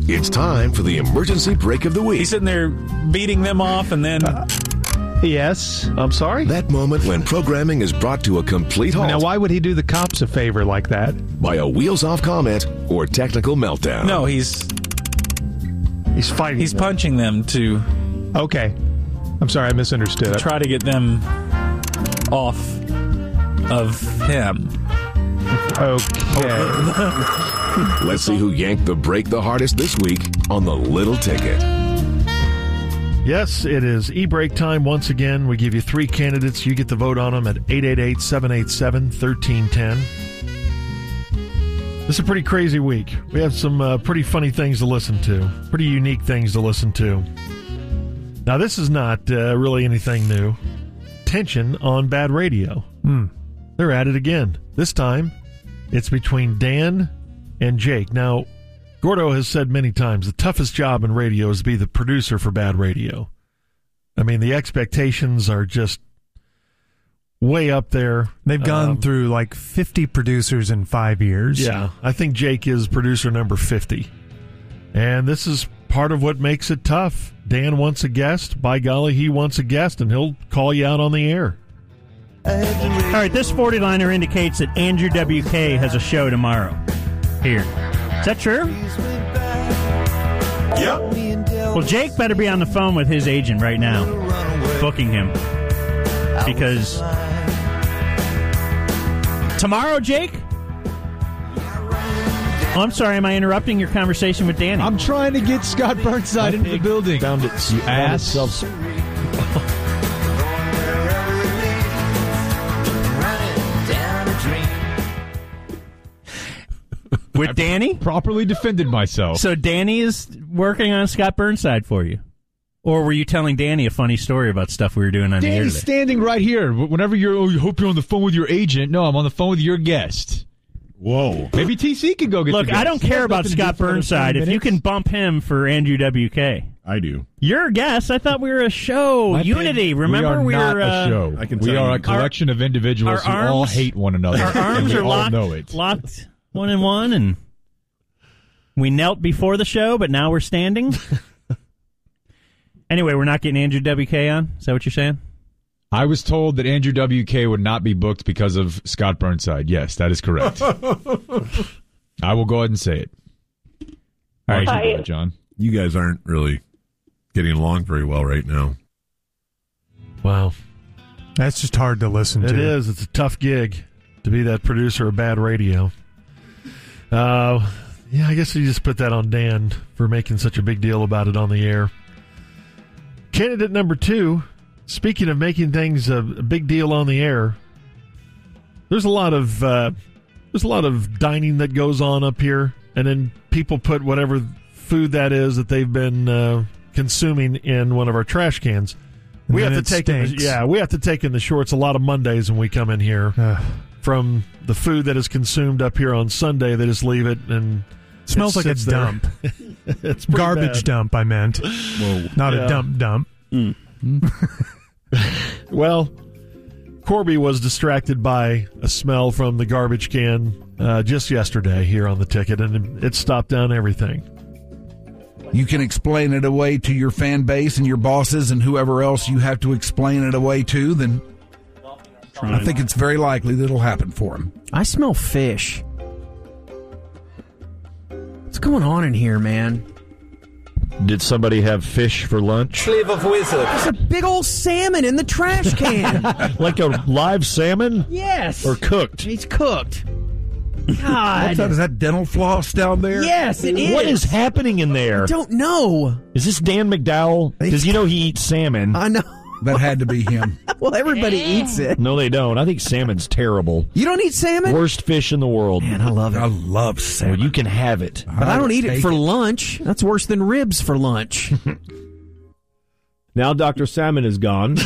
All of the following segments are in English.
It's time for the emergency break of the week. He's sitting there beating them off and then... Yes, I'm sorry? That moment when programming is brought to a complete halt. Now, why would he do the cops a favor like that? By a wheels-off comment or technical meltdown. No, he's fighting. He's punching them to... Okay. I'm sorry, I misunderstood. Try to get them off of him. Okay. Let's see who yanked the break the hardest this week on the Little Ticket. Yes, it is e-break time once again. We give you 3 candidates. You get to vote on them at 888-787-1310. This is a pretty crazy week. We have some pretty funny things to listen to, pretty unique things to listen to. Now, this is not really anything new. Tension on bad radio. They're at it again. This time, it's between Dan and Jake. Now, Gordo has said many times the toughest job in radio is to be the producer for bad radio. I mean, the expectations are just way up there. They've gone through like 50 producers in 5 years. Yeah, I think Jake is producer number 50. And this is part of what makes it tough. Dan wants a guest. By golly, he wants a guest, and he'll call you out on the air. All right, this 40-liner indicates that Andrew WK has a show tomorrow here. Is that true? Yep. Well, Jake better be on the phone with his agent right now, booking him. Because tomorrow, Jake? Oh, I'm sorry, am I interrupting your conversation with Danny? I'm trying to get Scott Burnside into the building. Found it, you ass. With Danny? Properly defended myself. So Danny is working on Scott Burnside for you? Or were you telling Danny a funny story about stuff we were doing on the air Danny's today? standing right here. Whenever you hope you're on the phone with your agent. No, I'm on the phone with your guest. Whoa. Maybe TC can go get Look, the guest. I don't care about Scott Burnside. If you can bump him for Andrew WK. I do. You're a guest. I thought we were a show. Unity. Remember, we are not a show. We are a collection of individuals who all hate one another. Our arms and are we all know it. locked 1-1, and we knelt before the show, but now we're standing. Anyway, we're not getting Andrew WK on? Is that what you're saying? I was told that Andrew WK would not be booked because of Scott Burnside. Yes, that is correct. I will go ahead and say it. All right, you do it, John. You guys aren't really getting along very well right now. Wow. That's just hard to listen to. It is. It's a tough gig to be that producer of bad radio. Yeah, I guess you just put that on Dan for making such a big deal about it on the air. Candidate number 2, speaking of making things a big deal on the air, there's a lot of dining that goes on up here, and then people put whatever food that is that they've been consuming in one of our trash cans. We have to take in the shorts a lot of Mondays when we come in here from the food that is consumed up here on Sunday. They just leave it and smells like a dump. It's garbage bad. Dump, I meant. Whoa. Not a dump. Well, Corby was distracted by a smell from the garbage can just yesterday here on the ticket, and it stopped down everything. You can explain it away to your fan base and your bosses and whoever else you have to explain it away to, then I think it's very likely that it'll happen for him. I smell fish. What's going on in here, man? Did somebody have fish for lunch? Sleeve of wizard. There's a big old salmon in the trash can. Like a live salmon? Yes. Or cooked? He's cooked. God. Is that dental floss down there? Yes, it is. What is happening in there? I don't know. Is this Dan McDowell? Because he eats salmon. I know. That had to be him. Well, everybody eats it. No, they don't. I think salmon's terrible. You don't eat salmon? Worst fish in the world. Man, I love it. I love salmon. Well, you can have it. But I don't eat it for lunch. That's worse than ribs for lunch. Now Dr. Salmon is gone.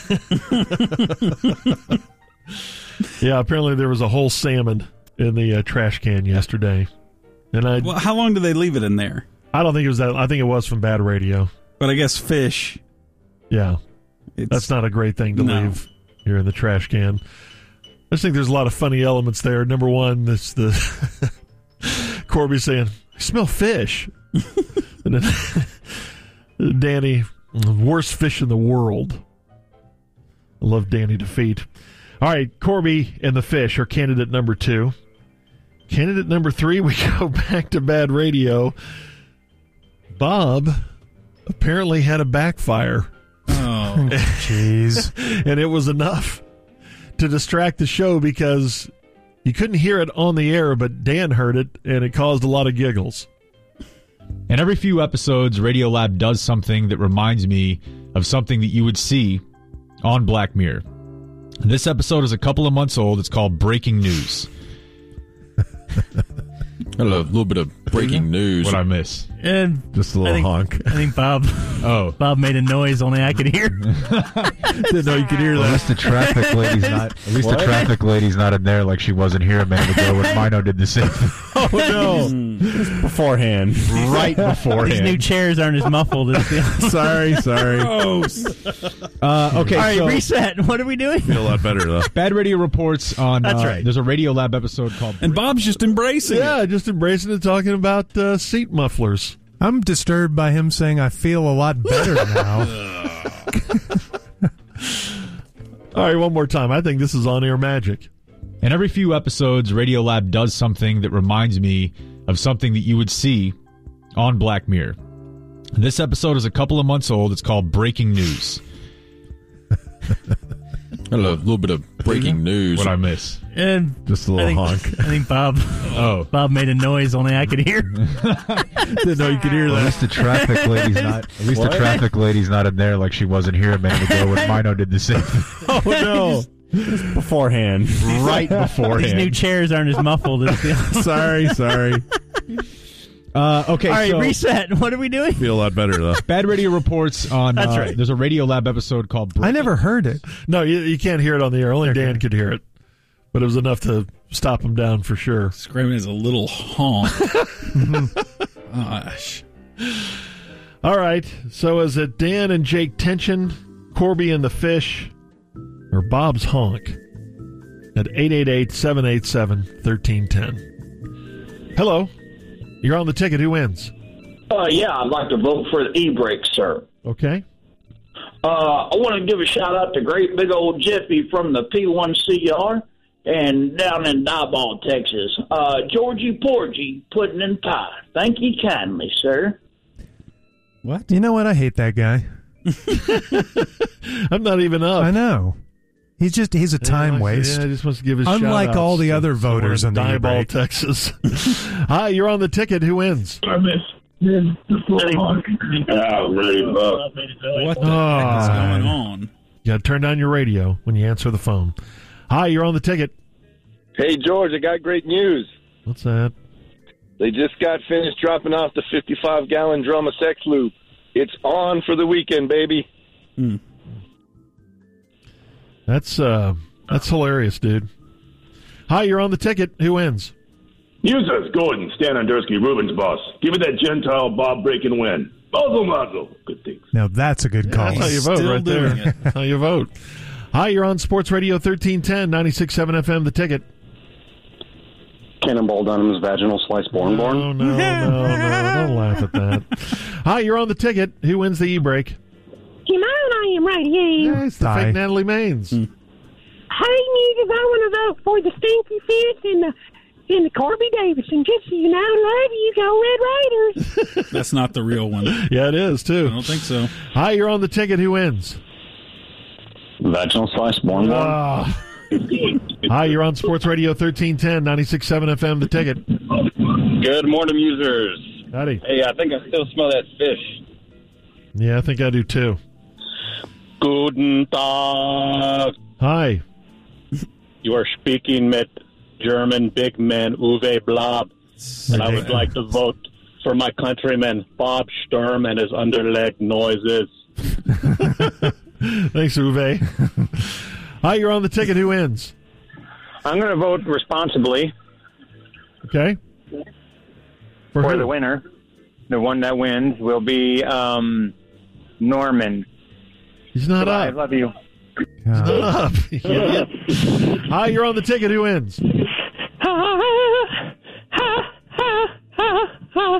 Yeah, apparently there was a whole salmon in the trash can yesterday. And Well, how long do they leave it in there? I don't think it was that. I think it was from bad radio. But I guess fish. Yeah. That's not a great thing to leave here in the trash can. I just think there's a lot of funny elements there. Number one, this the Corby saying, I smell fish. And then Danny, worst fish in the world. I love Danny DeFeet. All right, Corby and the fish are candidate number 2. Candidate number 3, we go back to bad radio. Bob apparently had a backfire. Oh, jeez. And it was enough to distract the show because you couldn't hear it on the air, but Dan heard it, and it caused a lot of giggles. And every few episodes, Radiolab does something that reminds me of something that you would see on Black Mirror. This episode is a couple of months old. It's called Breaking News. A little bit of breaking news. What I miss? And just a little honk. I think Bob made a noise only I could hear. Didn't know you could hear that. At least the traffic lady's not in there like she wasn't here a minute ago when Mino did the same. Oh no! Beforehand. Right beforehand. These new chairs aren't as muffled as the Sorry. Okay, all right, so reset. What are we doing? Feel a lot better though. Bad Radio reports on. That's right. There's a Radiolab episode called. and Bob's just embracing it. Yeah, just embracing it, talking about seat mufflers. I'm disturbed by him saying I feel a lot better now. All right, one more time. I think this is on-air magic. And every few episodes, Radiolab does something that reminds me of something that you would see on Black Mirror. This episode is a couple of months old. It's called Breaking News. A little bit of breaking news. What I miss? And just a little honk. I think Bob made a noise only I could hear. Didn't know you could hear that. At least the traffic lady's not in there like she wasn't here a minute ago when Mino did the same. Oh no! Beforehand. Right beforehand. These new chairs aren't as muffled as the Sorry. Okay, all right, so reset. What are we doing? Feel a lot better though. Bad Radio reports on. That's right. There's a Radiolab episode called. I never heard it. No, you can't hear it on the air. Only Dan could hear it. But it was enough to stop him down for sure. Screaming is a little honk. Gosh. All right. So is it Dan and Jake Tension, Corby and the Fish, or Bob's Honk at 888-787-1310? Hello. You're on the ticket. Who wins? Yeah, I'd like to vote for the e-brake, sir. Okay. I want to give a shout-out to great big old Jeffy from the P1CR and down in Diboll, Texas. Georgie Porgy, pudding and pie. Thank you kindly, sir. What? You know what? I hate that guy. I'm not even up. I know. He's a time waste. Yeah, I just wants to give his Unlike shout-outs all the other voters in the Diboll, e-brake. Texas. Hi, you're on the ticket. Who wins? I miss. What the heck is going on? You got to turn down your radio when you answer the phone. Hi, you're on the ticket. Hey, George, I got great news. What's that? They just got finished dropping off the 55-gallon drum of sex lube. It's on for the weekend, baby. That's hilarious, dude. Hi, you're on the ticket. Who wins? Users, Gordon, Stan Andersky, Ruben's boss. Give it that Gentile Bob break and win. Mazel. Good things. Now that's a good call. That's how you vote right there. That's how you vote. Hi, you're on Sports Radio 1310, 96.7 FM, the ticket. Cannonball Dunham's vaginal slice born. No, don't laugh at that. Hi, you're on the ticket. Who wins the e-break? You know I am right here. Yeah, it's the fake Natalie Maines. Hey, niggas, I want to vote for the Stinky Fish and the Corby Davidson. Just so you know, love you. Go Red Raiders. That's not the real one. Yeah, it is, too. I don't think so. Hi, you're on the ticket. Who wins? Vaginal slice born. Hi, you're on Sports Radio 1310, 96.7 FM, the ticket. Good morning, users. Howdy. Hey, I think I still smell that fish. Yeah, I think I do, too. Guten Tag. Hi. You are speaking with German big man Uwe Blab, and I would like to vote for my countryman Bob Sturm and his underleg noises. Thanks, Uwe. Hi, you're on the ticket. Who wins? I'm going to vote responsibly. Okay. For the winner. The one that wins will be Norman. He's not Goodbye, up. I love you. He's not up. Idiot. Hi, you're on the ticket. Who wins? I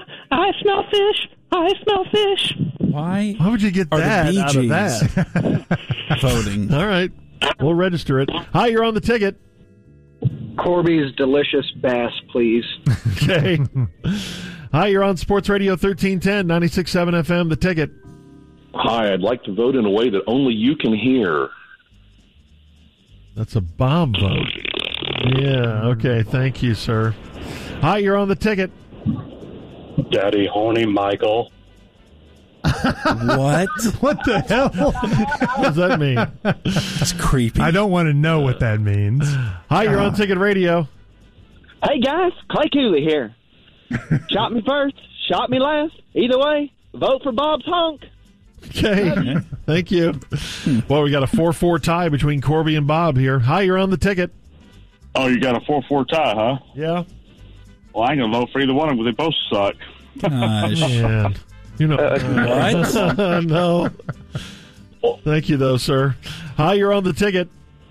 I smell fish. I smell fish. Why would you get that out of that? Voting. All right. We'll register it. Hi, you're on the ticket. Corby's delicious bass, please. Okay. Hi, you're on Sports Radio 1310, 96.7 FM, the ticket. Hi, I'd like to vote in a way that only you can hear. That's a Bob vote. Yeah, okay. Thank you, sir. Hi, you're on the ticket. Daddy Horny Michael. What? What the hell? What does that mean? That's creepy. I don't want to know what that means. Hi, you're on Ticket Radio. Hey, guys. Clay Cooley here. Shot me first, shot me last. Either way, vote for Bob's honk. Okay. Thank you. Well, we got a 4-4 tie between Corby and Bob here. Hi, you're on the ticket. Oh, you got a 4-4 tie, huh? Yeah. Well, I ain't going to vote for either one of them because they both suck. Man. You know, what? No. Thank you, though, sir. Hi, you're on the ticket.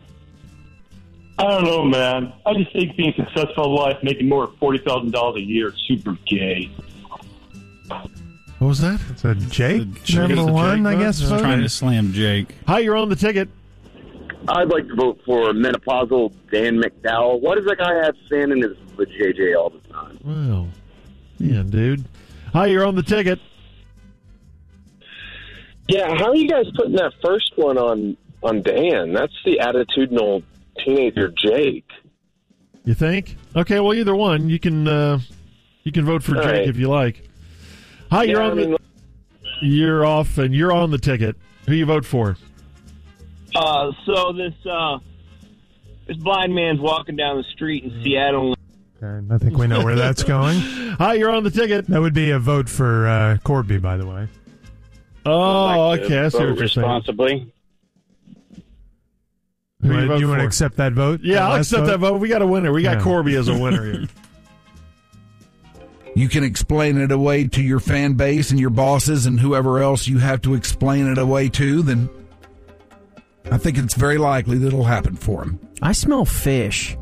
I don't know, man. I just think being successful in life, making more than $40,000 a year is super gay. What was that? It's a Jake, number one, I guess. Trying to slam Jake. Hi, you're on the ticket. I'd like to vote for menopausal Dan McDowell. Why does that guy have standing his JJ all the time? Well, yeah, dude. Hi, you're on the ticket. Yeah, how are you guys putting that first one on Dan? That's the attitudinal teenager Jake. You think? Okay, well, either one. You can vote for All Jake right. if you like. Hi, you're on you're off, and you're on the ticket. Who you vote for? So this blind man's walking down the street in Seattle. Okay, I think we know where that's going. Hi, you're on the ticket. That would be a vote for Corby, by the way. Oh, okay. I see what you're saying. Responsibly. Who you vote want to for? accept that vote? Yeah, I'll accept that vote. We got a winner. We got Yeah. Corby as a winner here. You can explain it away to your fan base and your bosses and whoever else you have to explain it away to, then I think it's very likely that it'll happen for him. I smell fish.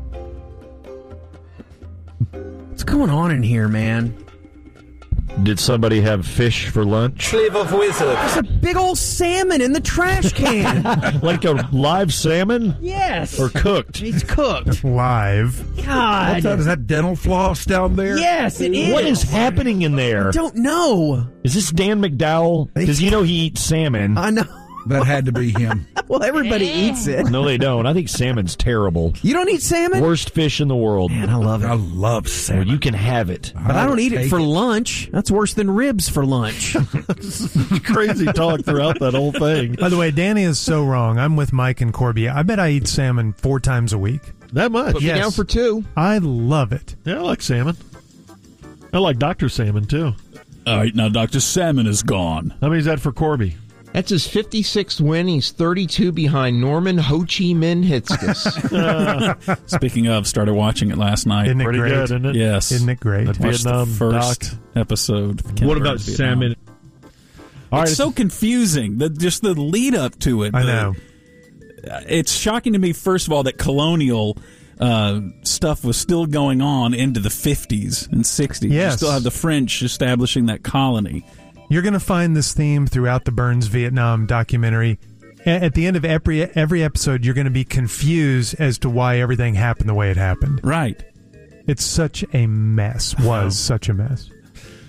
What's going on in here, man? Did somebody have fish for lunch? Sleeve of wizard. There's a big old salmon in the trash can. Like a live salmon? Yes. Or cooked? He's cooked. Live. God. What's that? Is that dental floss down there? Yes, it is. What is happening in there? I don't know. Is this Dan McDowell? Because you know he eats salmon. I know. That had to be him. Well, everybody eats it. No, they don't. I think salmon's terrible. You don't eat salmon? Worst fish in the world. Man, I love it. I love salmon. Well, you can have it. But I don't eat it for lunch. That's worse than ribs for lunch. Crazy talk throughout that whole thing. By the way, Danny is so wrong. I'm with Mike and Corby. I bet I eat salmon 4 times a week. That much? Put me down for 2. I love it. Yeah, I like salmon. I like Dr. Salmon, too. All right, now Dr. Salmon is gone. How many is that for Corby? That's his 56th win. He's 32 behind Norman Ho Chi Minh Hitzkes. Speaking of, started watching it last night. Isn't it Pretty great? good, isn't it? Yes. Isn't it great? That Watched Vietnam the first doc. episode. What about salmon? All right, It's so confusing. Just the lead up to it. I know. It's shocking to me, first of all, that colonial stuff was still going on into the 50s and 60s. Yes. You still have the French establishing that colony. You're going to find this theme throughout the Burns Vietnam documentary. At the end of every episode, you're going to be confused as to why everything happened the way it happened. Right. It's such a mess. Was such a mess.